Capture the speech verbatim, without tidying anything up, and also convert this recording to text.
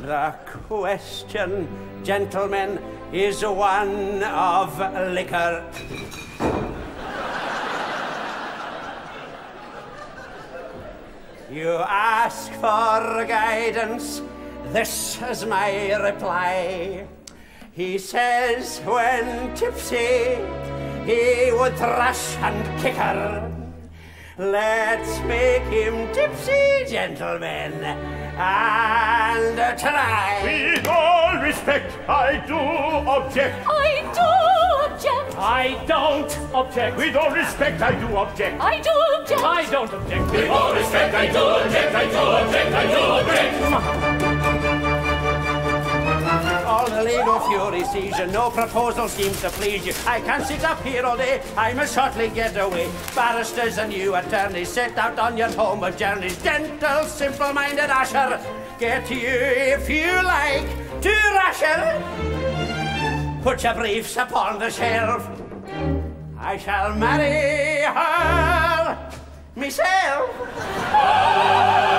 The question, gentlemen, is one of liquor. You ask for guidance, this is my reply. He says when tipsy, he would thrash and kick her. Let's make him tipsy, gentlemen, and try. With all respect, I do object. I do object. I don't object. With all respect, I do object. I do object. I don't object. With all respect, I do object. I do object. I do object. All the legal fury sees you, no proposal seems to please you. I can't sit up here all day, I must shortly get away. Barristers and you attorneys set out on your homeward journeys. Gentle, simple-minded Asher, get you if you like to Rasher. Put your briefs upon the shelf. I shall marry her myself.